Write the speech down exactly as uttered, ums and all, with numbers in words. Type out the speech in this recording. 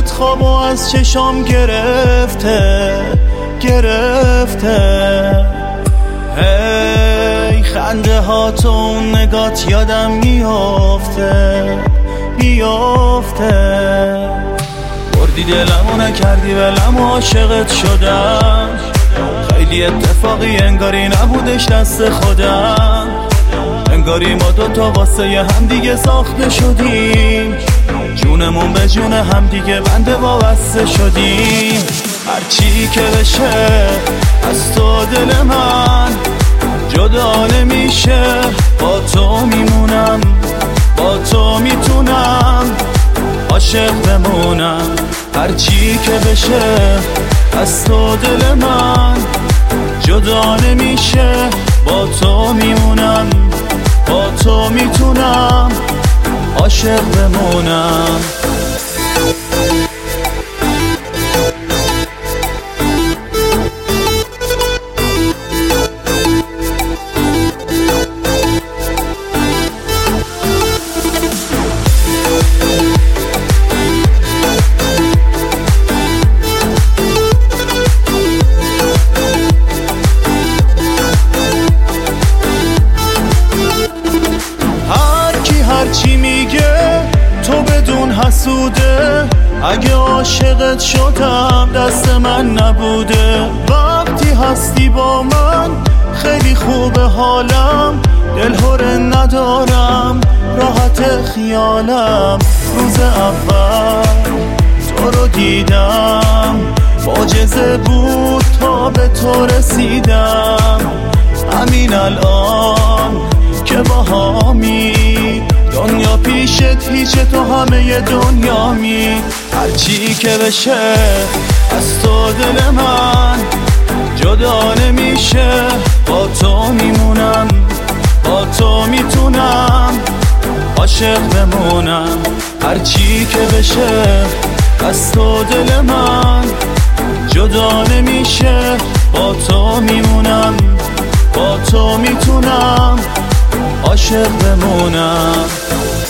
نورت خوابو از چشام گرفته گرفته. هی خنده ها تو اون نگات یادم میافته میافته. بردی دلمو نکردی ولم و عاشقت شدم. خیلی اتفاقی انگاری نبودش دست خودم. انگاری ما دوتا واسه هم دیگه ساخته شدیم. جونمون به جون هم دیگه بنده وابسته شدیم. هرچی که بشه از تو دل من جدا نمیشه. با تو میمونم با تو میتونم عاشق بمونم. هرچی که بشه از تو دل من جدا نمیشه. با تو میمونم با تو میتونم عاشق بمونم. هرچی میگه تو بدون حسوده. اگه عاشقت شدم دست من نبوده. وقتی هستی با من خیلی خوبه حالم. دلهوره ندارم راحت خیالم. روز اول تو رو دیدم معجزه بود تا به تو رسیدم. همین الان که با همی دنیا پیشت هیچ تو همه دنیا می. هرچی که بشه از تو دل من جدا نمیشه. با تو میمونم با تو میتونم عاشق بمونم. هرچی که بشه از تو دل من جدا نمیشه. با تو میمونم با تو میتونم عاشق بمونم.